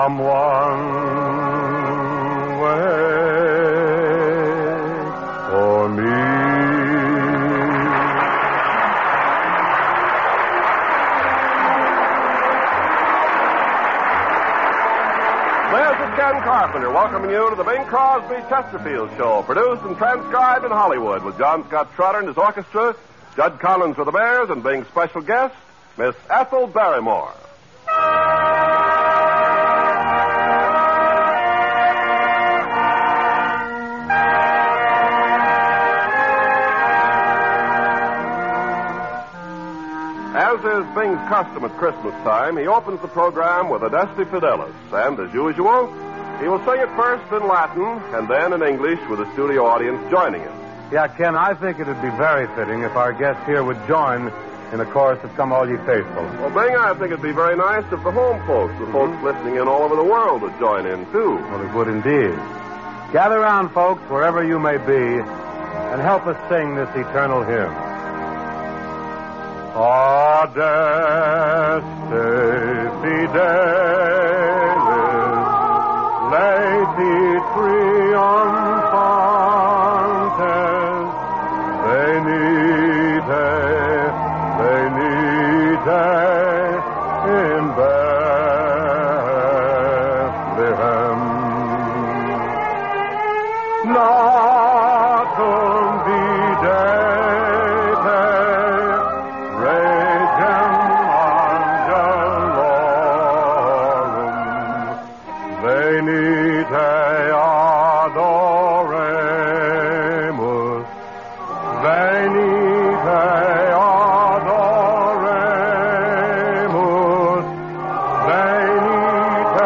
Someone wait for me. This is Ken Carpenter welcoming you to the Bing Crosby Chesterfield Show, produced and transcribed in Hollywood with John Scott Trotter and his orchestra, Judd Collins for the Bears, and Bing's special guest, Miss Ethel Barrymore. As is Bing's custom at Christmas time, he opens the program with Adeste Fidelis, and as usual, he will sing it first in Latin and then in English with a studio audience joining him. Yeah, Ken, I think it would be very fitting if our guests here would join in the chorus of Come All Ye Faithful. Well, Bing, I think it'd be very nice if the home folks, the folks listening in all over the world, would join in, too. Well, it would indeed. Gather round, folks, wherever you may be, and help us sing this eternal hymn. Adeste Fidelis, Leti Triumphantes, venite in Bethlehem. Natum videte, regem angelorum, venite adoremus, venite adoremus, venite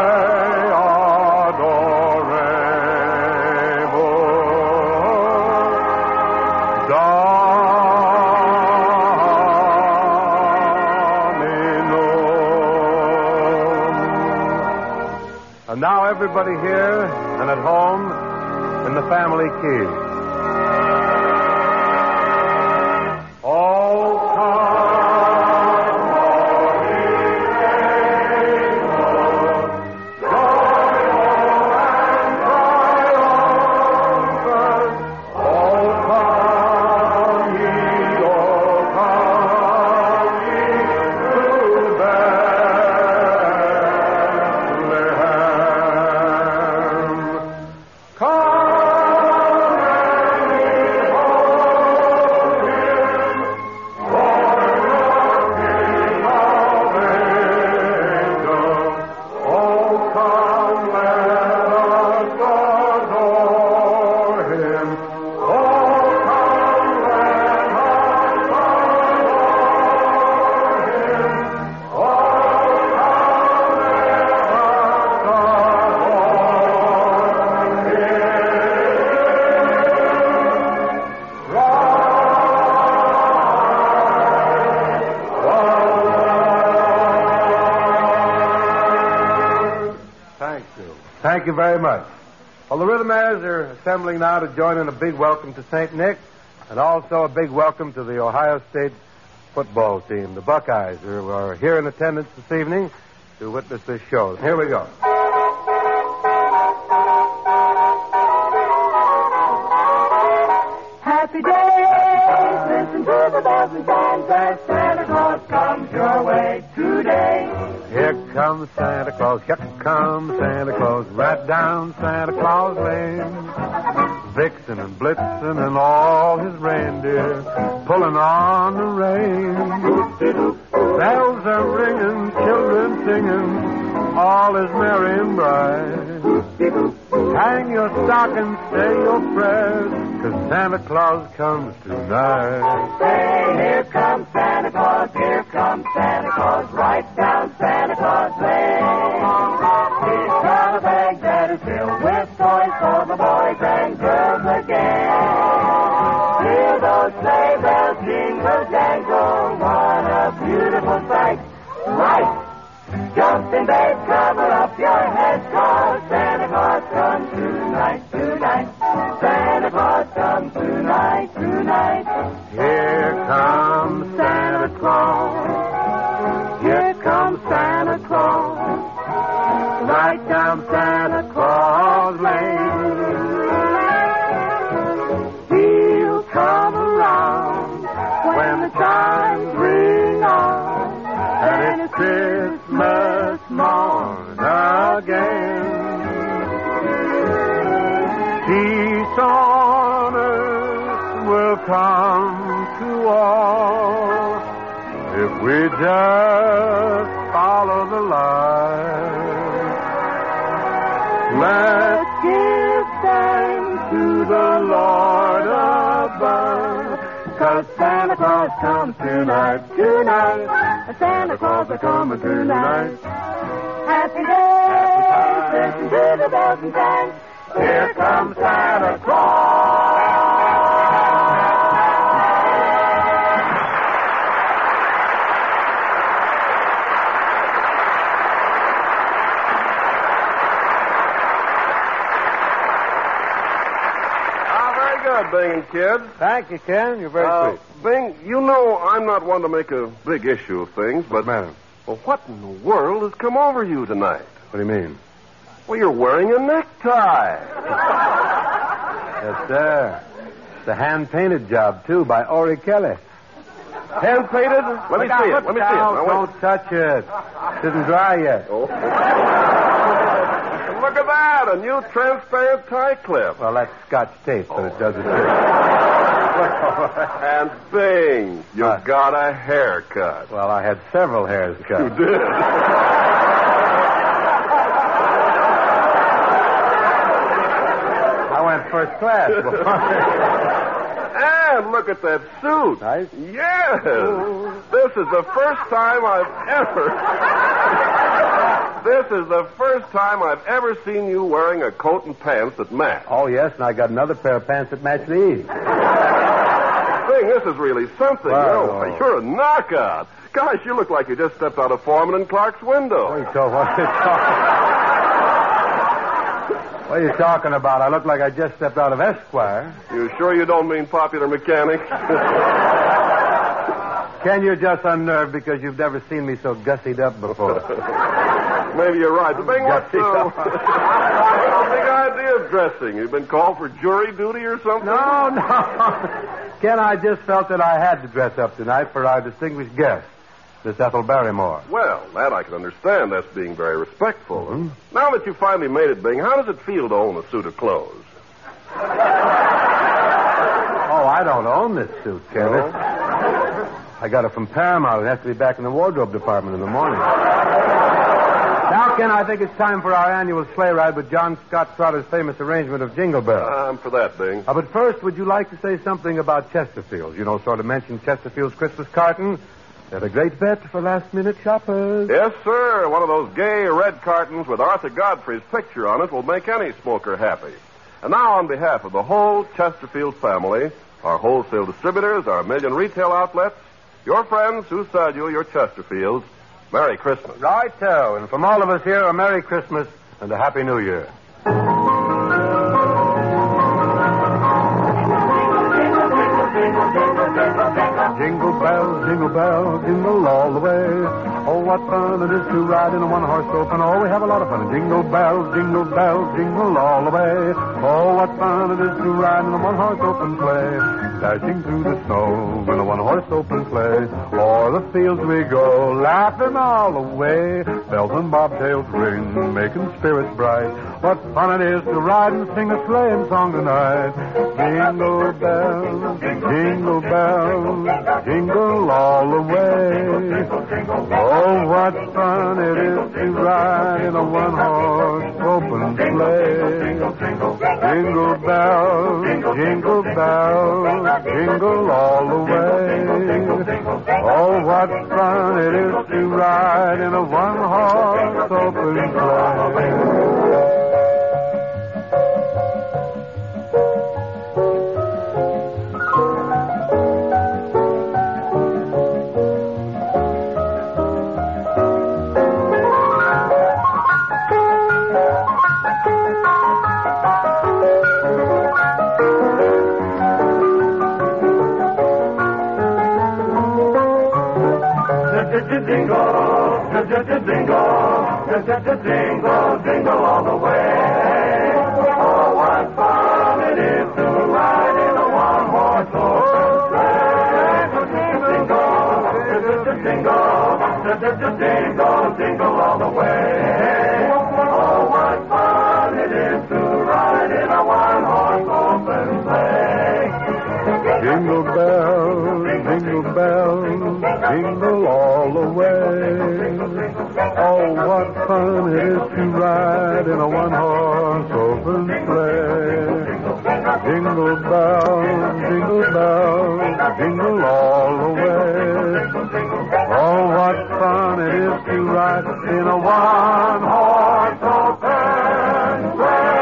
adoremus, Dominum. And now everybody here and at home in the family key. Oh, come, Holy Faithful, joyful and triumphant. Oh, come ye to Bethlehem. Come Thank you very much. Well, the Rhythmaires are assembling now to join in a big welcome to St. Nick and also a big welcome to the Ohio State football team, the Buckeyes, who are here in attendance this evening to witness this show. Here we go. Happy days, listen to the bells and chimes as Santa Claus comes your way today. Here comes Santa Claus, here comes Santa Claus, right down Santa Claus Lane. Vixen and Blitzen and all his reindeer pulling on the rein. Bells are ringing, children singing, all is merry and bright. Hang your stockings, say your prayers, 'cause Santa Claus comes tonight. Say, here comes Santa Claus, here comes Santa Claus, right down Santa Claus Lane. He's got a bag that is filled with toys for the boys and girls again. Hear those sleigh bells jingle jangle, what a beautiful sight. Right! Jump in bed, cover up your head, 'cause Santa Claus comes tonight, tonight. Santa Claus comes tonight, tonight. Here comes Santa Claus, here comes Santa Claus, right down Peace on earth will come to all if we just follow the light. Let's give thanks to the Lord above, 'cause Santa Claus comes tonight. Santa Claus is coming tonight. Happy days, listen to the bells and chime. Here comes Santa Claus. Very good, Bing and Kid. Thank you, Ken. You're very sweet. Bing, you know I'm not one to make a big issue of things, but... Man, Well, what in the world has come over you tonight? what do you mean? Well, you're wearing a necktie. Yes, sir. It's a hand-painted job, too, by Ori Kelly. Hand-painted? Let me see it. Let me see it. Now, wait. Don't touch it. It isn't dry yet. Oh. Look at that, a new transparent tie clip. Well, that's Scotch tape, but it does it, too. And Bing, you What? got a haircut. Well, I had several hairs cut. You did. I went first class. And look at that suit. Nice. Yes. This is the first time I've ever seen you wearing a coat and pants that match. Oh, yes, and I got another pair of pants that match these. Bing, this is really something. Wow. You're a knockout. Gosh, you look like you just stepped out of Foreman and Clark's window. What are you talking about? I look like I just stepped out of Esquire. You sure you don't mean Popular Mechanics? Ken, you're just unnerved because you've never seen me so gussied up before. Maybe you're right. But Bing, what's the big idea of dressing? You've been called for jury duty or something? No. Ken, I just felt that I had to dress up tonight for our distinguished guest, Miss Ethel Barrymore. Well, that I can understand. That's being very respectful. Mm-hmm. Now that you finally made it, Bing, how does it feel to own a suit of clothes? Oh, I don't own this suit, Ken. No? I got it from Paramount. It has to be back in the wardrobe department in the morning. Now, Ken, I think it's time for our annual sleigh ride with John Scott Trotter's famous arrangement of Jingle Bells. I'm for that, Bing. But first, would you like to say something about Chesterfield? You know, sort of mention Chesterfield's Christmas carton. They're a great bet for last-minute shoppers. Yes, sir. One of those gay red cartons with Arthur Godfrey's picture on it will make any smoker happy. And now, on behalf of the whole Chesterfield family, our wholesale distributors, our million retail outlets, your friends who sell you your Chesterfields, Merry Christmas. Righto. And from all of us here, a Merry Christmas and a Happy New Year. Jingle bells, jingle all the way. Oh, what fun it is to ride in a one-horse open. Oh, we have a lot of fun. Jingle bells, jingle all the way. Oh, what fun it is to ride in a one-horse open sleigh. Dashing through the snow in a one-horse open sleigh. O'er the fields we go, laughing all the way. Bells and bobtails ring, making spirits bright. What fun it is to ride and sing a sleighing song tonight. Jingle bells, jingle all the way. Oh, what fun it is to ride in a one-horse open sleigh. Jingle bells, jingle all the way. Oh, what fun it is to ride in a one-horse open sleigh. Jingle all the way. Oh, what fun it is to ride in a one-horse open sleigh. Jingle all the way. Oh, what fun it is to ride in a one-horse bells jingle all the way. Oh, what fun it is to ride in a one-horse open sleigh. Jingle bells, jingle all the way. Oh, what fun it is to ride in a one-horse open sleigh.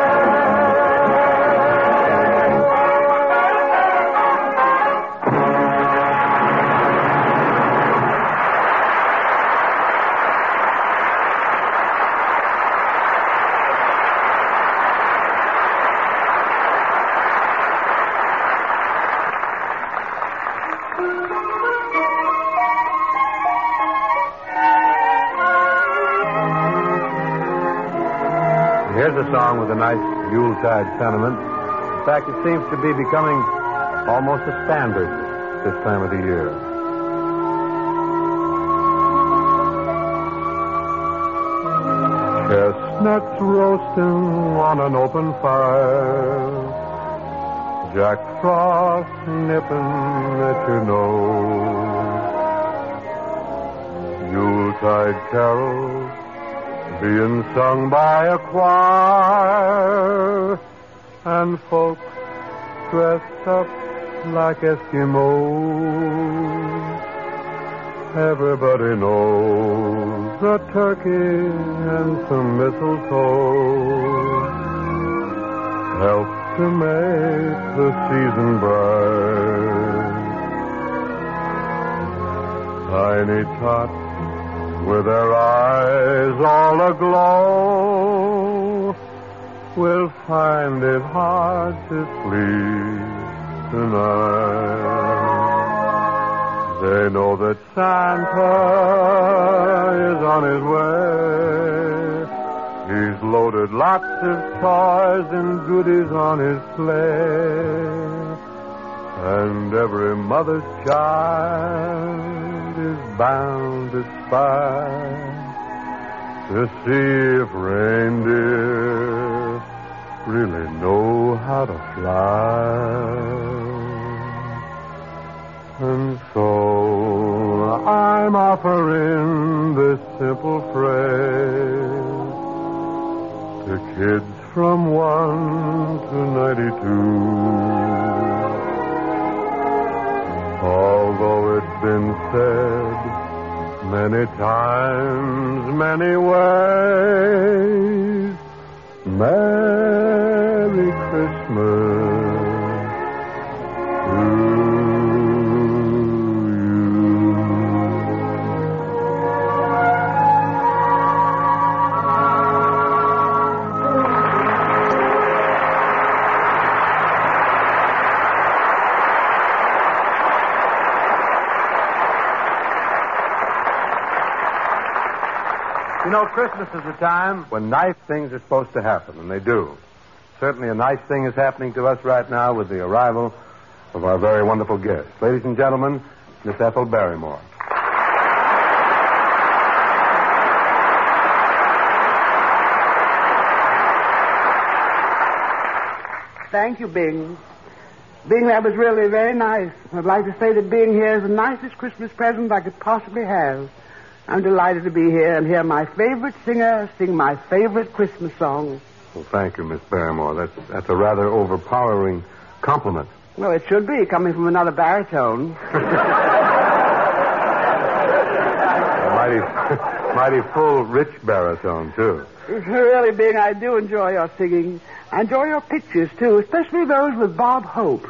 Here's a song with a nice Yuletide sentiment. In fact, it seems to be becoming almost a standard this time of the year. Chestnuts roasting on an open fire. Jack Frost nipping at your nose. Yuletide carols being sung by a choir, and folks dressed up like Eskimos. Everybody knows a turkey and some mistletoe help to make the season bright. Tiny tots with their eyes all aglow will find it hard to sleep tonight. They know that Santa is on his way. He's loaded lots of toys and goodies on his sleigh. And every mother's child is bound to spy to see if reindeer really know how to fly. And so I'm offering this simple phrase to kids from 1 to 92. Although it's been said many times, many ways, Merry Christmas to you. You know, Christmas is a time when nice things are supposed to happen, and they do. Certainly a nice thing is happening to us right now with the arrival of our very wonderful guest. Ladies and gentlemen, Miss Ethel Barrymore. Thank you, Bing. Bing, that was really very nice. I'd like to say that being here is the nicest Christmas present I could possibly have. I'm delighted to be here and hear my favorite singer sing my favorite Christmas song. Well, thank you, Miss Barrymore. That's a rather overpowering compliment. Well, it should be, coming from another baritone. Mighty full, rich baritone, too. Really, Bing, I do enjoy your singing. I enjoy your pictures, too, especially those with Bob Hope.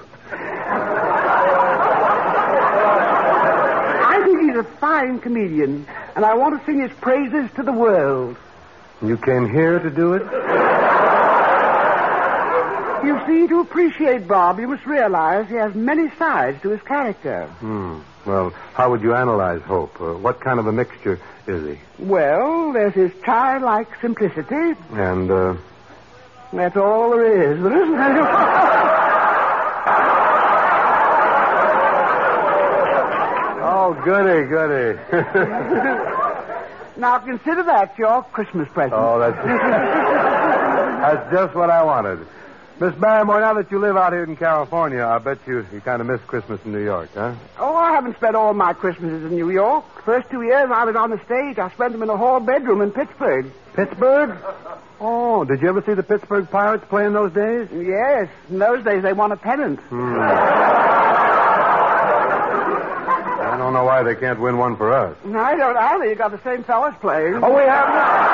I think he's a fine comedian, and I want to sing his praises to the world. You came here to do it? You see, to appreciate Bob, you must realize he has many sides to his character. Well, how would you analyze Hope? What kind of a mixture is he? Well, there's his childlike simplicity. And, That's all there is. There isn't any... Oh, goody. Now, consider that your Christmas present. Oh, that's just what I wanted. Miss Barrymore, now that you live out here in California, I bet you kind of miss Christmas in New York, huh? Oh, I haven't spent all my Christmases in New York. First 2 years I was on the stage, I spent them in a hall bedroom in Pittsburgh. Pittsburgh? Oh, did you ever see the Pittsburgh Pirates play in those days? Yes. In those days they won a pennant. I don't know why they can't win one for us. No, I don't either. You got the same fellas playing. Oh, we have...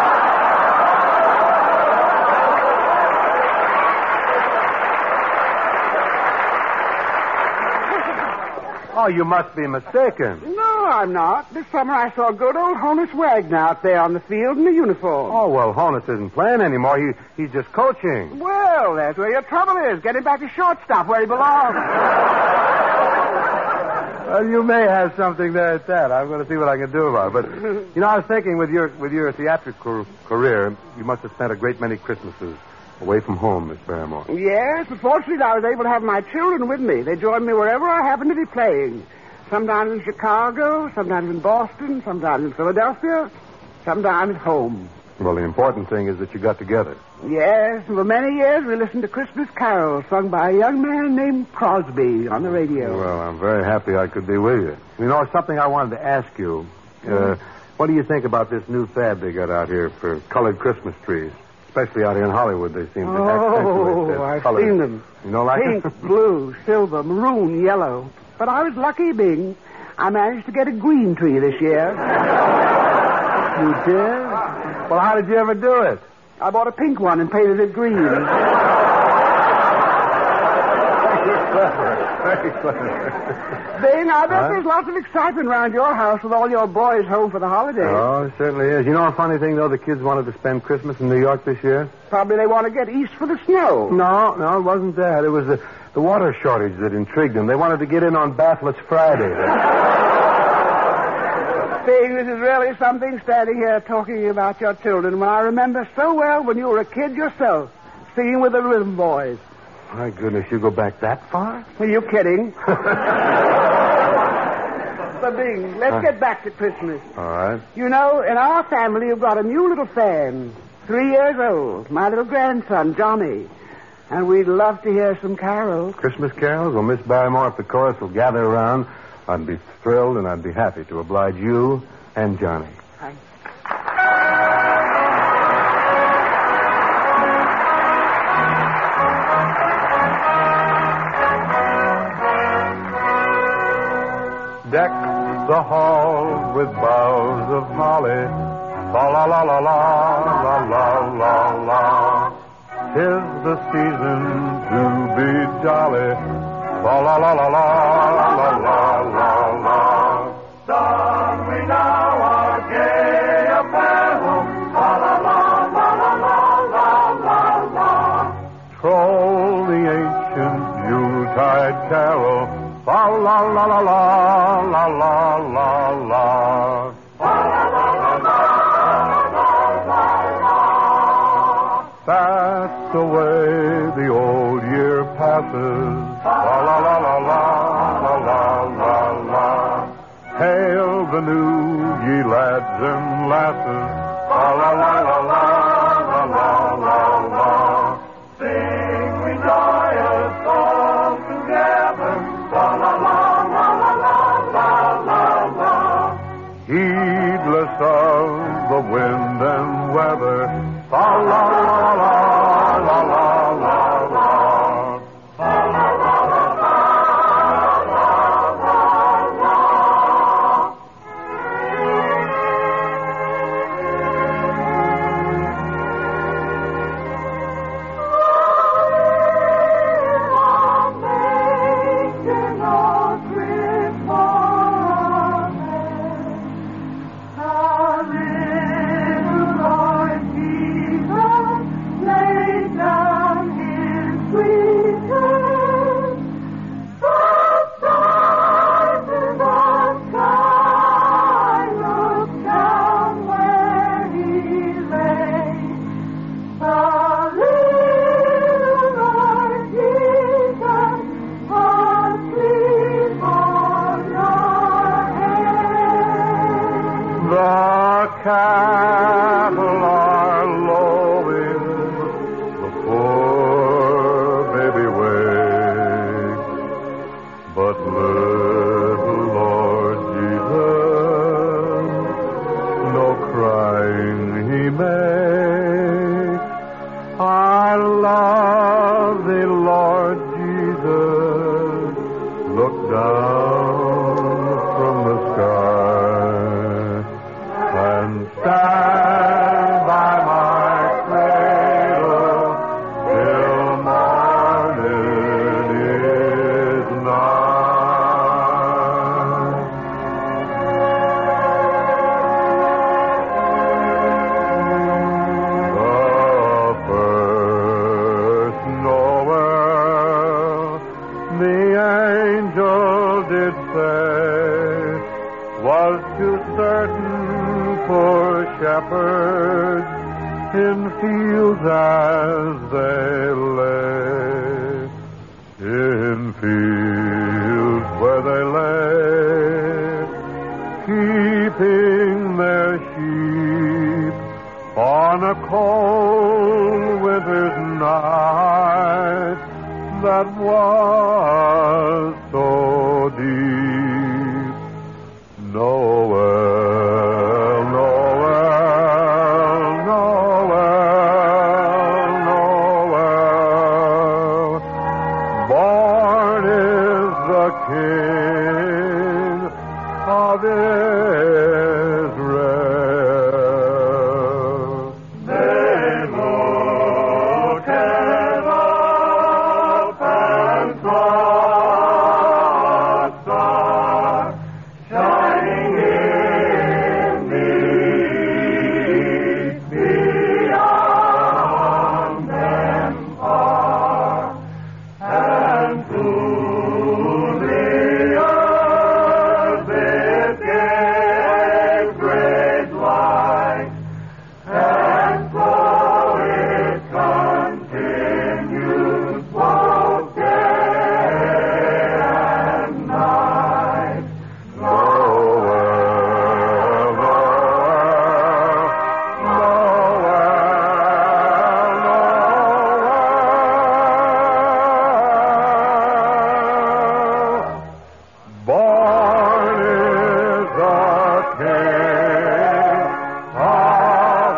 Oh, you must be mistaken. No, I'm not. This summer I saw good old Honus Wagner out there on the field in the uniform. Oh, well, Honus isn't playing anymore. He's just coaching. Well, that's where your trouble is. Get him back to shortstop where he belongs. Well, you may have something there at that. I'm going to see what I can do about it. But, I was thinking with your theatrical career, you must have spent a great many Christmases away from home, Miss Barrymore. Yes, but fortunately I was able to have my children with me. They joined me wherever I happened to be playing. Sometimes in Chicago, sometimes in Boston, sometimes in Philadelphia, sometimes at home. Well, the important thing is that you got together. Yes, and for many years we listened to Christmas carols sung by a young man named Crosby on the radio. Well, I'm very happy I could be with you. Something I wanted to ask you. What do you think about this new fad they got out here for colored Christmas trees? Especially out here in Hollywood, they seem to accentuate that. I've color. seen them. You know, like pink, blue, silver, maroon, yellow. But I was lucky, Bing. I managed to get a green tree this year. You did? Well, how did you ever do it? I bought a pink one and painted it green. Very clever. Bing, I bet there's lots of excitement around your house with all your boys home for the holidays. Oh, it certainly is. You know a funny thing, though? The kids wanted to spend Christmas in New York this year. Probably they want to get east for the snow. No, it wasn't that. It was the water shortage that intrigued them. They wanted to get in on Bathless Friday. Bing, this is really something standing here talking about your children when I remember so well when you were a kid yourself, singing with the Rhythm Boys. My goodness, you go back that far? Are you kidding? But, Bing, let's get back to Christmas. All right. In our family, you've got a new little fan, 3 years old, my little grandson, Johnny. And we'd love to hear some carols. Christmas carols? Well, Miss Barrymore, if the chorus will gather around, I'd be thrilled and I'd be happy to oblige you and Johnny. Thanks. Deck the hall with boughs of holly. La la la la la la la la la. 'Tis the season to be jolly. La la la la la la la la la. Don we now our gay apparel. La la la la la la la la. Troll the ancient Yuletide carol. La la la la la la la la la. Fast away the old year passes. La la la la la la la la la. Hail the new ye lads and lasses. La la la la la la la la la. Sing we joyous all together. La la la la la la la la. Heedless of the wind and weather. La la la la la la la la. of thee, Lord Jesus, look down from the sky and stand by my cradle till morning is nigh. The first Noel, the angel did say, was too certain for shepherds in fields as they lay, in fields where they lay, keeping their sheep on a cold winter's night that was so deep. Noel, Noel, Noel, Noel, born is the King of Israel. They looked up and saw a star shining in the east beyond them far, and to the earth it gave great light, and so it continued both day and night. Noel, Noel, Noel, born is the King of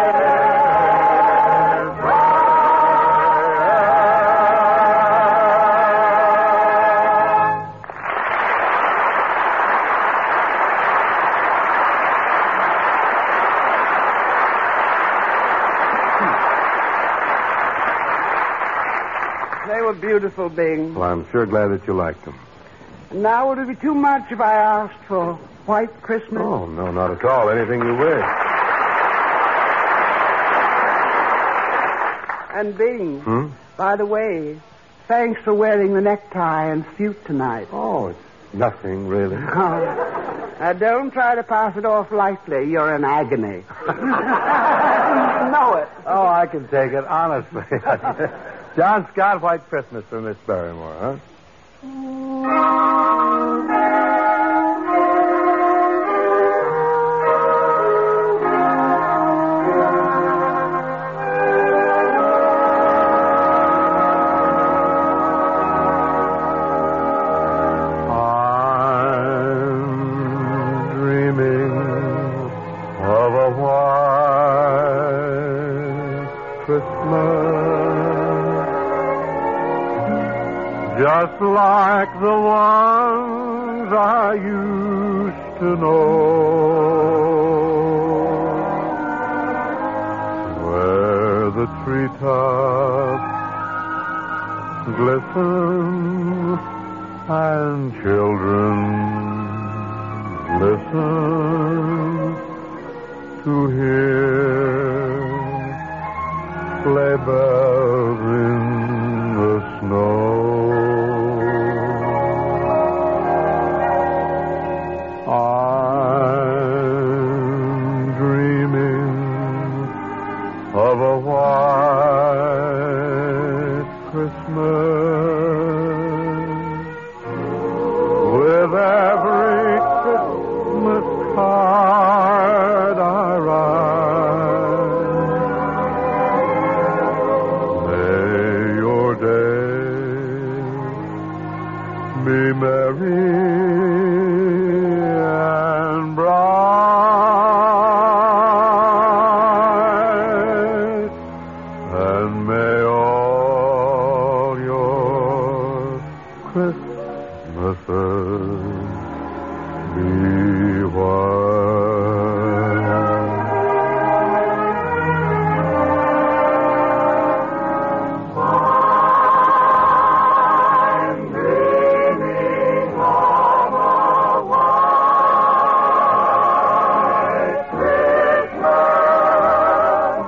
Israel. They were beautiful, Bing. Well, I'm sure glad that you liked them. Now, would it be too much if I asked for White Christmas? Oh, no, not at all. Anything you wish. And Bing, Hmm? by the way, thanks for wearing the necktie and suit tonight. Oh, it's nothing, really. Now, don't try to pass it off lightly. You're in agony. know it. Oh, I can take it, honestly. John Scott, White Christmas for Miss Barrymore, huh? I'm dreaming of a white Christmas, just like the ones I used to know, where the treetops glisten and children listen to hear sleigh bells in the snow. I'm dreaming of a white Christmas, with every Christmas card I write. May your days be merry and bright, and may all Christmases be white. I'm dreaming of a white Christmas,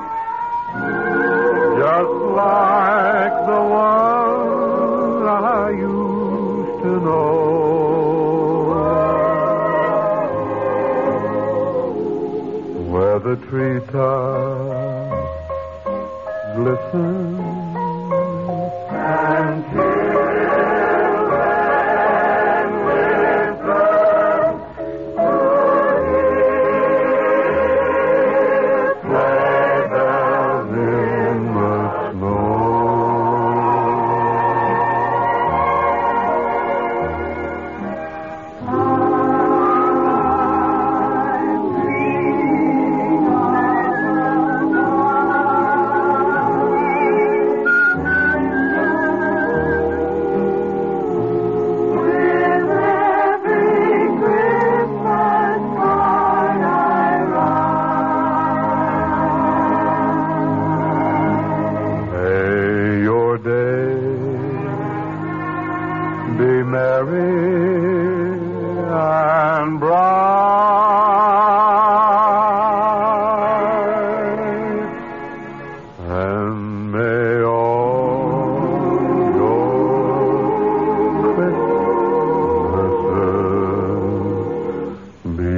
Just like the one I used to know, where the treetops glisten and children listen to his sleigh bells in the snow. May your day be merry and bright, and may all your Christmases be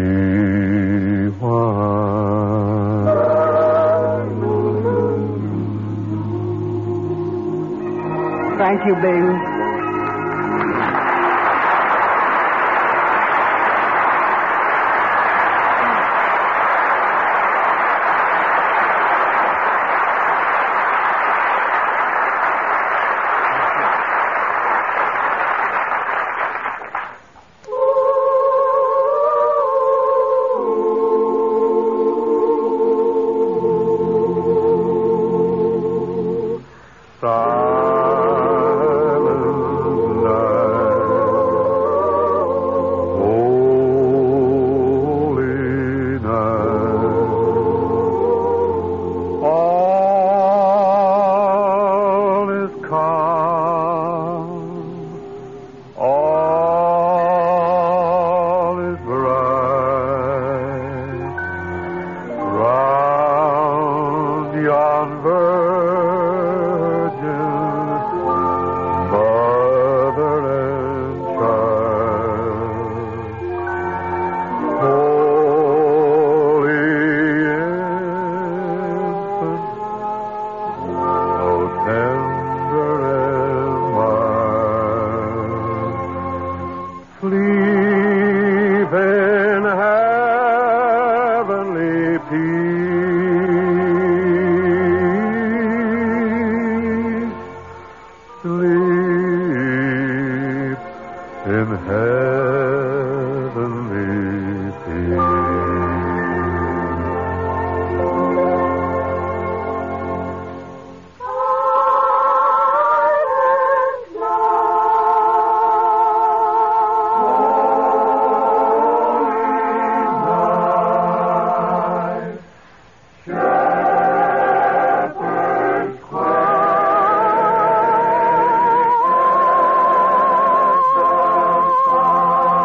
white. Thank you, Bing. Silent night, holy night, all is calm, all is bright, round yon virgin mother and child, holy infant, so tender and mild, sleep in heavenly peace, sleep in heavenly peace. Silent night,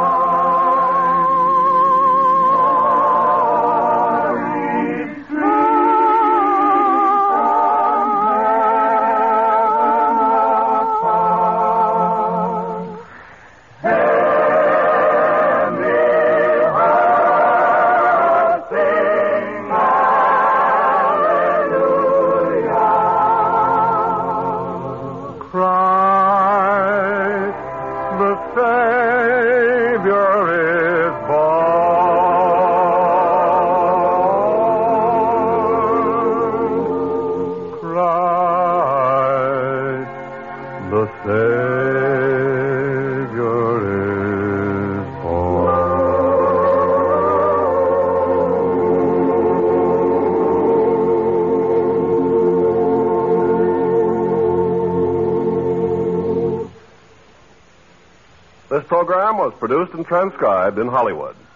program was produced and transcribed in Hollywood.